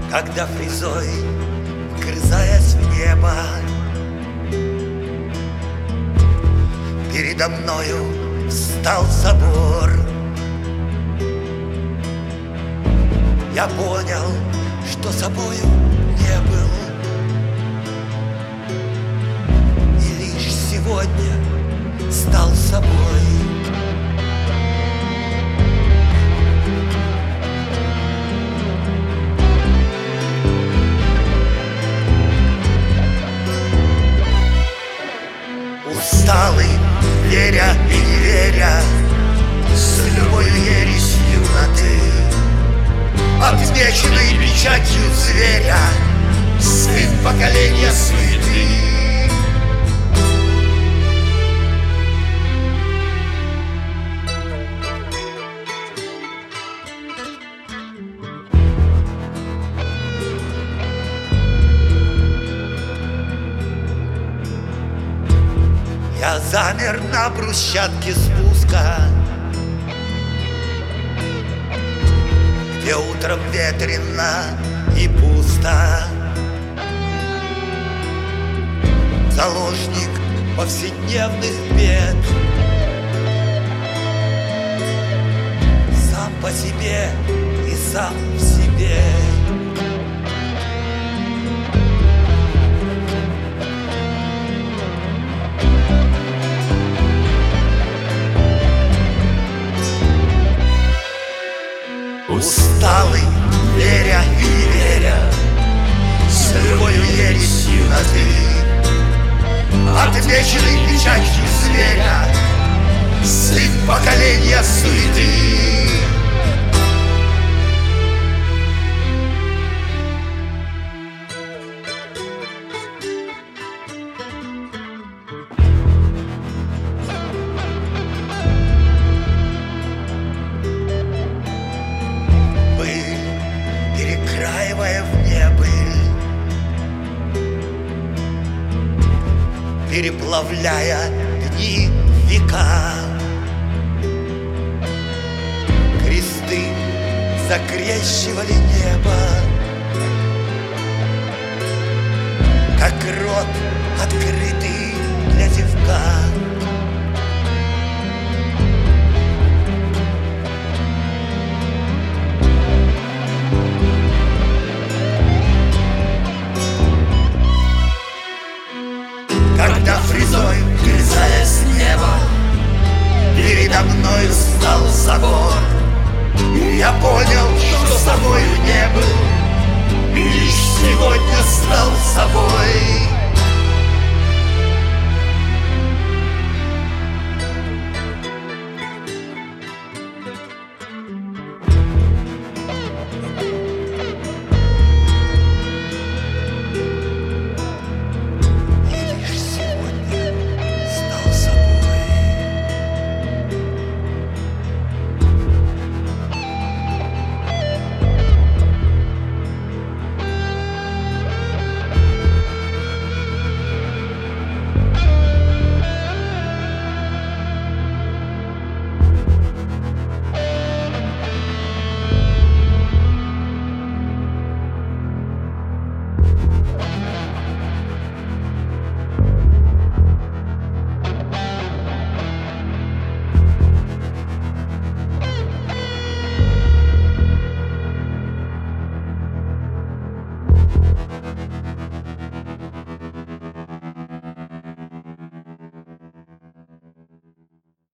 Когда фрезой, вгрызаясь в небо, передо мною встал собор, я понял, что собою не был, и лишь сегодня стал собой. Усталый, веря и не веря, с любой ересью на «ты», отмеченный печатью зверя, сын поколения суеты. Я замер на брусчатке спуска, где утром ветрено и пусто. Заложник повседневных бед, сам по себе и сам в себе. Усталый, веря и не веря, с любою ересью на «ты», отмеченный печатью зверя, сын поколения суеты. Перекраивая в небыль, переплавляя дни, века, кресты закрещивали небо, как рот, открытый для зевка. Когда фрезой, вгрызаясь в небо, передо мною встал собор, и я понял, что собою не был, и лишь сегодня стал собой.